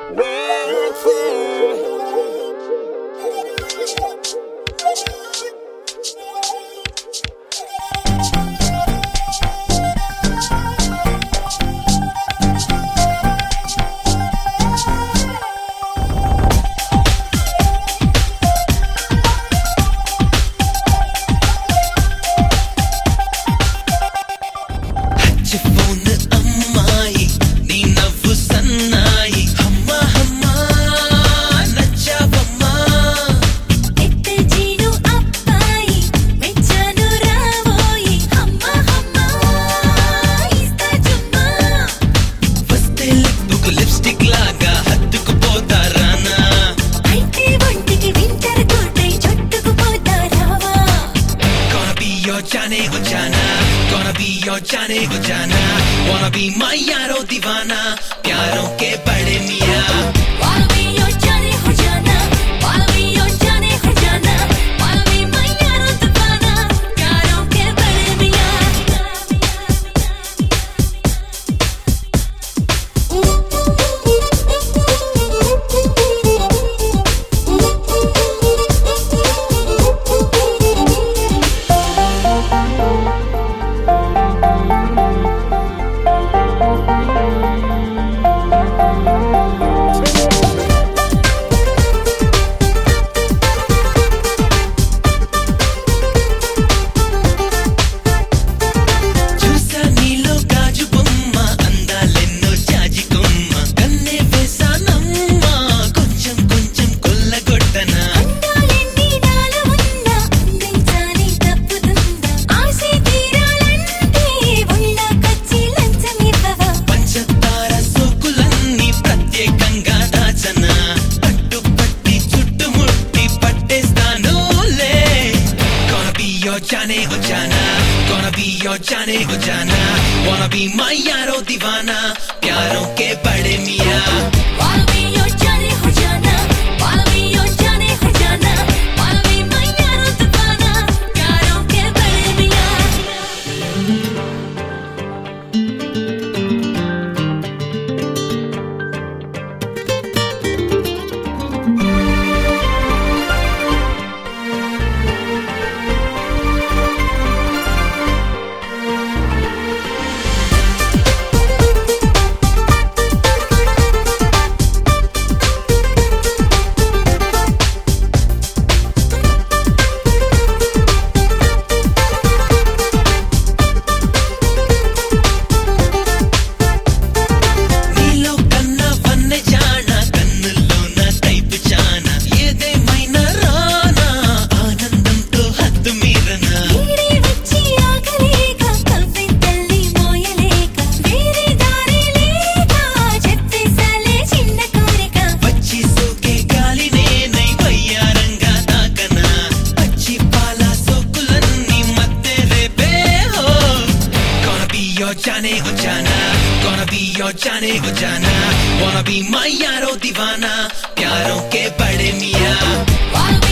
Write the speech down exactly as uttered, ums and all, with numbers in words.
जाने हो जाना, gonna be your जाने हो जाना, wanna be my यारो दीवाना, प्यारों के बड़े मियाँ। Wanna be your जाने हो जाना, wanna be your जाने हो जाना, wanna be my यारो दीवाना, प्यारों के बड़े मियाँ। जाने हो जाना, gonna be your जाने हो जाना, wanna be my यारो दीवाना, प्यारों के बड़े मियाँ। Wanna be your जाने हो जाना, wanna be your जाने हो जाना, wanna be my यारो दीवाना, प्यारों के बड़े मियाँ। जाने हो जाना, gonna be your जाने हो जाना, wanna be my यारो दीवाना, प्यारों के बड़े मियाँ।